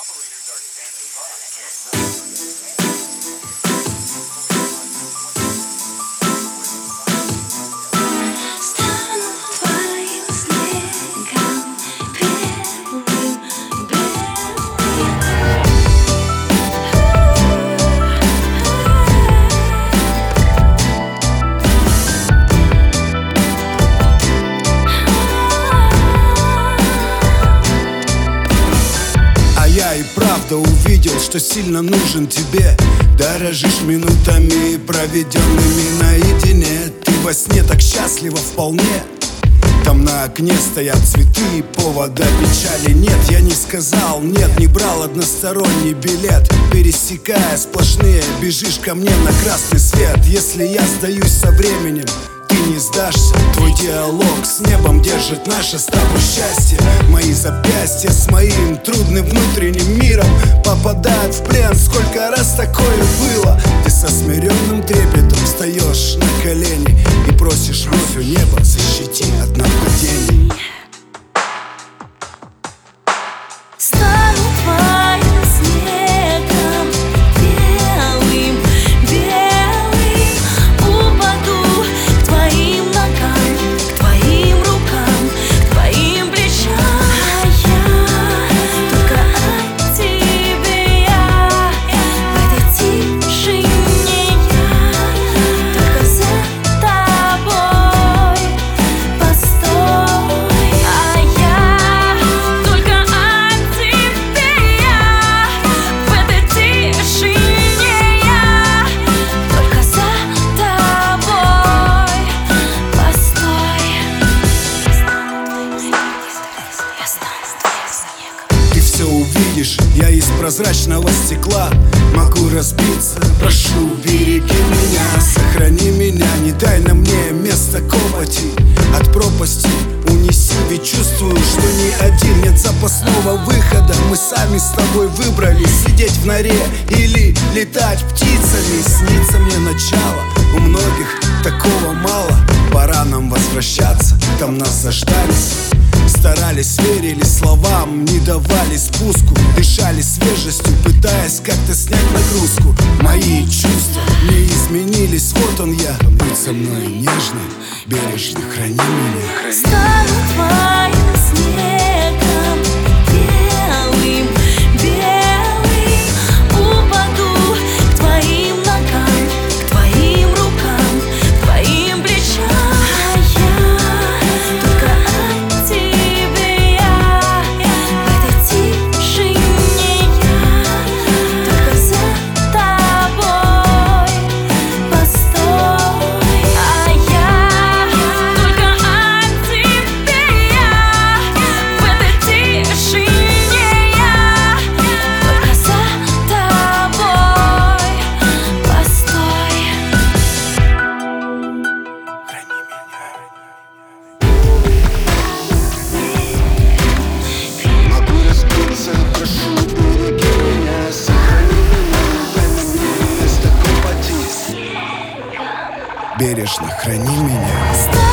Я и правда увидел, что сильно нужен тебе. Дорожишь минутами, проведенными наедине. Ты во сне так счастлива вполне. Там на окне стоят цветы, повода печали нет. Я не сказал нет, не брал односторонний билет. Пересекая сплошные, бежишь ко мне на красный свет. Если я сдаюсь со временем, ты не сдашься. Твой диалог с небом держит наше с тобой счастье. Мои запястья с моим трудным внутренним миром попадают в плен. Сколько раз такое было. Ты со смиренным трепетом встаешь на колени и просишь вновь у неба: защити от нападений. Увидишь, я из прозрачного стекла могу разбиться. Прошу, береги меня, сохрани меня, не дай на мне место копоти. От пропасти унеси, ведь чувствую, что ни один нет запасного выхода. Мы сами с тобой выбрали сидеть в норе или летать птицами. Снится мне начало, у многих такого мало. Пора нам возвращаться, там нас заждались. Старались, верили словам, не давали спуску. Дышали свежестью, пытаясь как-то снять нагрузку. Мои чувства не изменились, вот он я. Будь со мной нежным, бережно храни меня. Стану твоим снегом, белым, белым. Упаду к твоим ногам, к твоим рукам, к твоим плечам. Бережно храни меня.